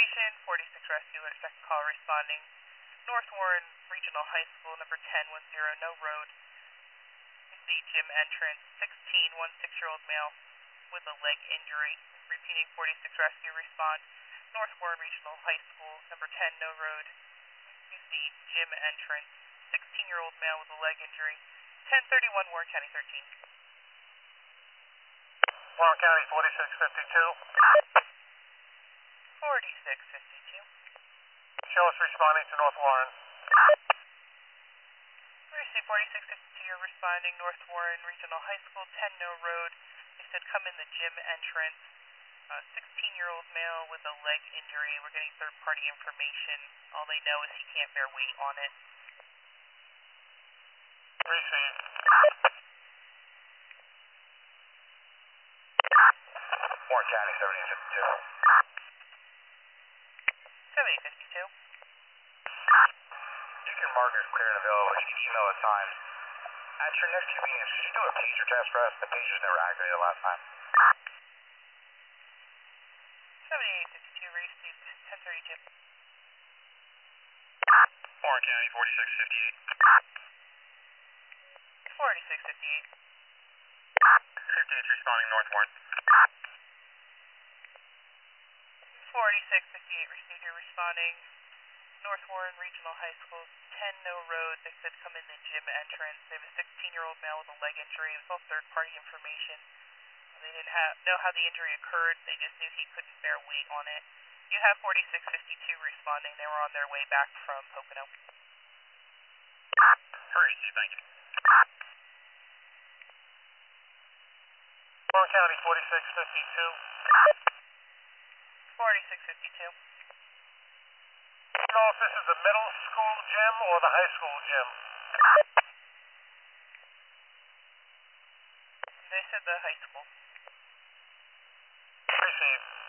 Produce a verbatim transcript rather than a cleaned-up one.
information, forty-six Rescue Alert, second call responding. North Warren Regional High School, number ten one zero, no road. Is the gym entrance, sixteen, one six-year-old male with a leg injury. Repeating, forty-six Rescue, respond. North Warren Regional High School, number ten, no road. Is the gym entrance, sixteen-year-old male with a leg injury. ten thirty-one, Warren County thirteen. Warren County forty-six fifty-two. forty-six fifty-two. Show us responding to North Warren. Receive forty-six fifty-two, you're responding North Warren Regional High School, ten no road. They said come in the gym entrance. Uh, sixteen-year-old male with a leg injury. We're getting third-party information. All they know is he can't bear weight on it. Receive. Warren County seventy-eight fifty-two. seventy-eight fifty-two. You can mark as clear and available. You can email at times. At your next convenience, could you do a pager test for us? The pagers never activated last time. seventy-eight fifty-two, received ten thirty-two. Warren County forty-six fifty-eight. forty-six fifty-eight. fifty-eight responding North Warren. forty-six fifty-eight, received, you're responding. North Warren Regional High School, ten no road. They said come in the gym entrance. They have a sixteen-year-old male with a leg injury. It was all third-party information. They didn't have, know how the injury occurred. They just knew he couldn't bear weight on it. You have forty-six fifty-two responding. They were on their way back from Pocono. Receive, thank you. Warren County forty-six fifty-two. forty-six fifty-two. Do you know if this is the middle school gym or the high school gym? They said the high school. Receive.